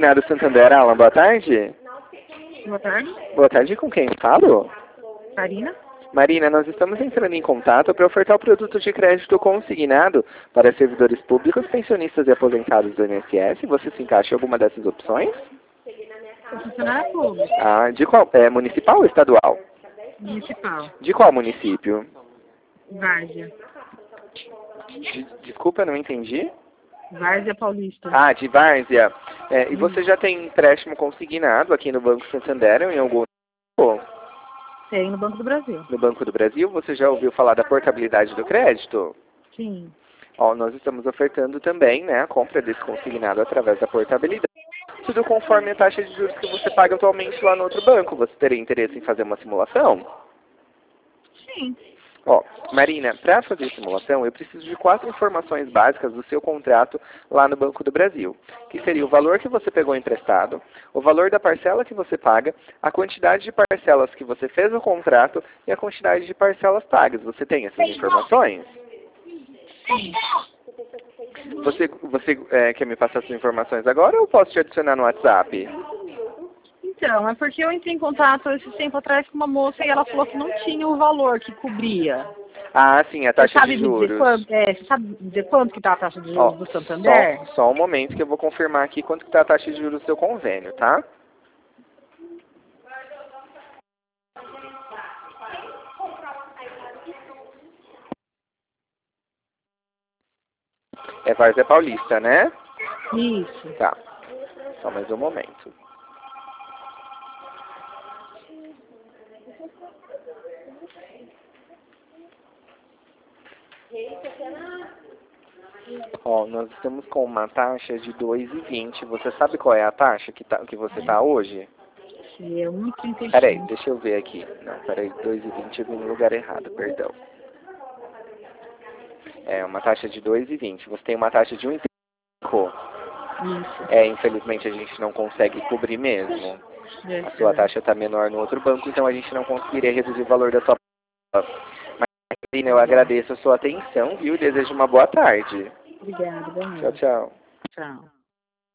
Consignado Santander, Alan, boa tarde. Boa tarde. Boa tarde, com quem falo? Marina. Marina, nós estamos entrando em contato para ofertar o produto de crédito consignado para servidores públicos, pensionistas e aposentados do INSS. Você se encaixa em alguma dessas opções? Sou funcionária pública. Ah, de qual? É municipal ou estadual? Municipal. De qual município? Várzea. Desculpa, não entendi. Várzea Paulista. Ah, de Várzea. E você já tem empréstimo consignado aqui no Banco Santander ou em algum... Tem no Banco do Brasil. No Banco do Brasil? Você já ouviu falar da portabilidade do crédito? Sim. Ó, nós estamos ofertando também, né, a compra desse consignado através da portabilidade. Tudo conforme a taxa de juros que você paga atualmente lá no outro banco. Você teria interesse em fazer uma simulação? Sim. Ó, Marina, para fazer a simulação, eu preciso de 4 informações básicas do seu contrato lá no Banco do Brasil, que seria o valor que você pegou emprestado, o valor da parcela que você paga, a quantidade de parcelas que você fez no contrato e a quantidade de parcelas pagas. Você tem essas informações? Sim. Você quer me passar essas informações agora ou eu posso te adicionar no WhatsApp? Então, é porque eu entrei em contato esse tempo atrás com uma moça e ela falou que não tinha o valor que cobria. Ah, sim, a taxa de juros. Você sabe dizer quanto que está a taxa de juros do Santander? Só um momento que eu vou confirmar aqui quanto que está a taxa de juros do seu convênio, tá? É Várzea Paulista, né? Isso. Tá. Só mais um momento. Ó, nós estamos com uma taxa de 2,20. Você sabe qual é a taxa que você está hoje? Que é 1,35. Peraí, deixa eu ver aqui. Não, peraí, 2,20 eu vim no lugar errado, perdão. É uma taxa de 2,20. Você tem uma taxa de 1,35. Isso. Infelizmente a gente não consegue cobrir mesmo. É, A sua taxa está menor no outro banco, então a gente não conseguiria reduzir o valor da sua... Mas, Marina, eu agradeço a sua atenção, viu? E desejo uma boa tarde. Obrigada, Tchau, tchau. Tchau.